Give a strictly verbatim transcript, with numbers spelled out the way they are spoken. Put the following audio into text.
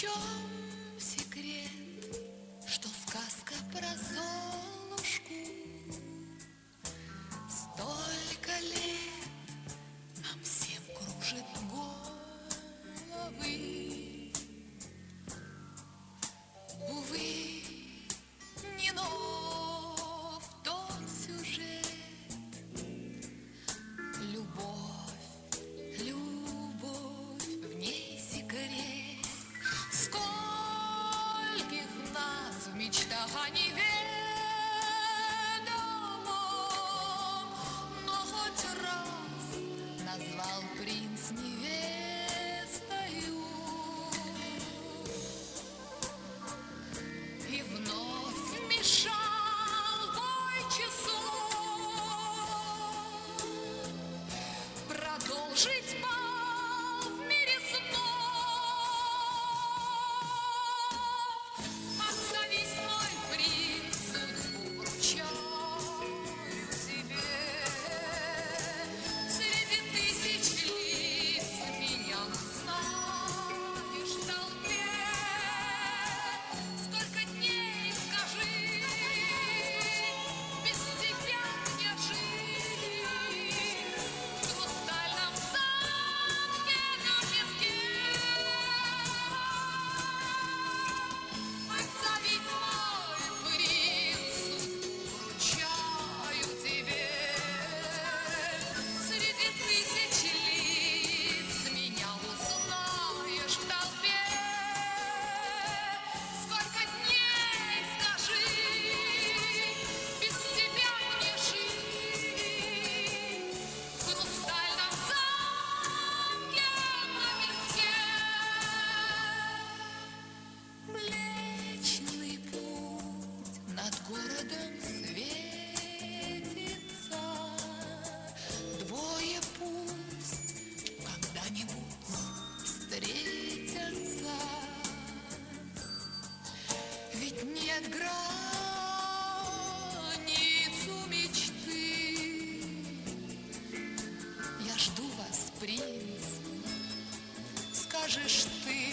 чем секрет, что сказка про Золушку? Столько лет нам всем кружит головы. Увы, не нов тот сюжет. Любовь, любовь, в ней секрет. Скольких нас в мечтах о неведомом, но хоть раз назвал принц невестою. И вновь вмешал бой часов продолжить бал в мире снов. Отзовись, мой принц, судьбу вручаю тебе. Среди тысяч лиц меня узнаешь в толпе. Сколько дней, скажи, без тебя мне жить? В хрустальном замке на песке. Отзовись, мой принц, судьбу вручаю тебе. Среди тысяч лиц меня узнаешь в толпе. Сколько дней, скажи, без тебя мне жить? В хрустальном замке на песке. Млечный путь над городом светится. Двое пусть когда-нибудь встретятся. Ведь нет границ у мечты. Я жду вас, принц, скажешь ты.